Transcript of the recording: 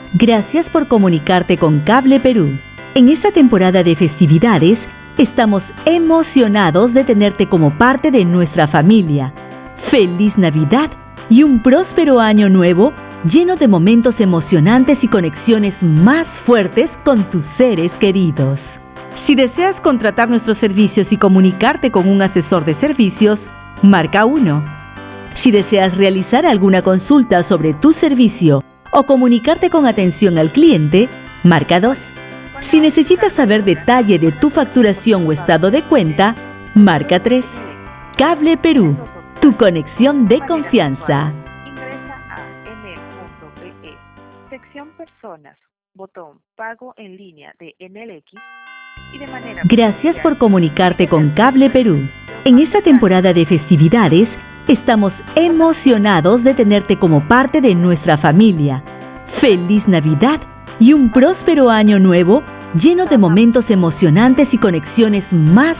Gracias por comunicarte con Cable Perú. En esta temporada de festividades, estamos emocionados de tenerte como parte de nuestra familia. ¡Feliz Navidad y un próspero año nuevo lleno de momentos emocionantes y conexiones más fuertes con tus seres queridos! Si deseas contratar nuestros servicios y comunicarte con un asesor de servicios, marca 1. Si deseas realizar alguna consulta sobre tu servicio o comunicarte con atención al cliente, marca 2. Si necesitas saber detalle de tu facturación o estado de cuenta, marca 3. Cable Perú, tu conexión de confianza. Ingresa a enel.pe, sección Personas, botón Pago en línea de EnelX y de manera... Gracias por comunicarte con Cable Perú. En esta temporada de festividades, estamos emocionados de tenerte como parte de nuestra familia. ¡Feliz Navidad y un próspero año nuevo lleno de momentos emocionantes y conexiones más